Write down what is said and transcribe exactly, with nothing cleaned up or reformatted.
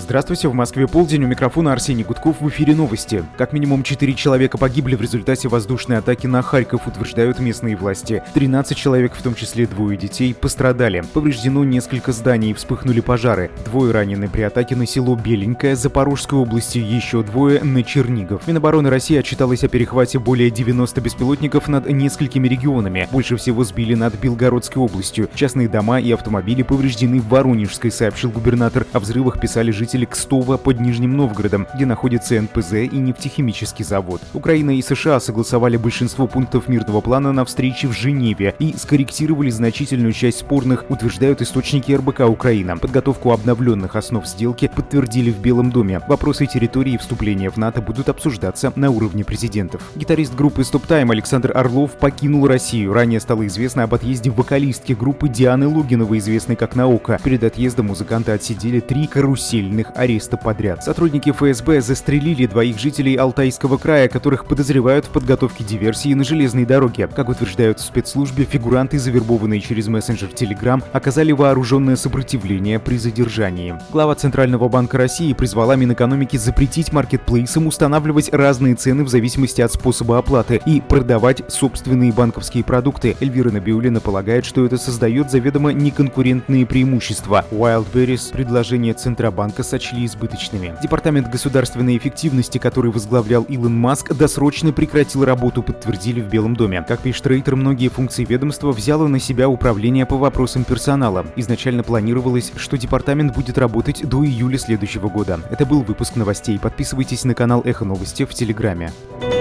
Здравствуйте, в Москве полдень, у микрофона Арсений Гудков, в эфире новости. Как минимум четыре человека погибли в результате воздушной атаки на Харьков, утверждают местные власти. тринадцать человек, в том числе двое детей, пострадали. Повреждено несколько зданий, вспыхнули пожары. Двое ранены при атаке на село Беленькое Запорожской области, еще двое на Чернигов. Минобороны России отчиталась о перехвате более девяноста беспилотников над несколькими регионами. Больше всего сбили над Белгородской областью. Частные дома и автомобили повреждены в Воронежской, сообщил губернатор. О взрывах писали жители Кстова под Нижним Новгородом, где находится эн пэ зэ и нефтехимический завод. Украина и США согласовали большинство пунктов мирного плана на встрече в Женеве и скорректировали значительную часть спорных, утверждают источники эр бэ ка Украина. Подготовку обновленных основ сделки подтвердили в Белом доме. Вопросы территории и вступления в НАТО будут обсуждаться на уровне президентов. Гитарист группы Stop Time Александр Орлов покинул Россию. Ранее стало известно об отъезде вокалистки группы Дианы Логиновой, известной как Наока. Перед отъездом музыканты отсидели три карусельных ареста подряд. Сотрудники эф эс бэ застрелили двоих жителей Алтайского края, которых подозревают в подготовке диверсии на железной дороге. Как утверждают в спецслужбе, фигуранты, завербованные через мессенджер Telegram, оказали вооруженное сопротивление при задержании. Глава Центрального банка России призвала Минэкономики запретить маркетплейсам устанавливать разные цены в зависимости от способа оплаты и продавать собственные банковские продукты. Эльвира Набиуллина полагает, что это создает заведомо неконкурентные преимущества. Wildberries предложение Центробанка сочли избыточными. Департамент государственной эффективности, который возглавлял Илон Маск, досрочно прекратил работу, подтвердили в Белом доме. Как пишет Рейтер, многие функции ведомства взяло на себя управление по вопросам персонала. Изначально планировалось, что департамент будет работать до июля следующего года. Это был выпуск новостей. Подписывайтесь на канал Эхо Новости в Телеграме.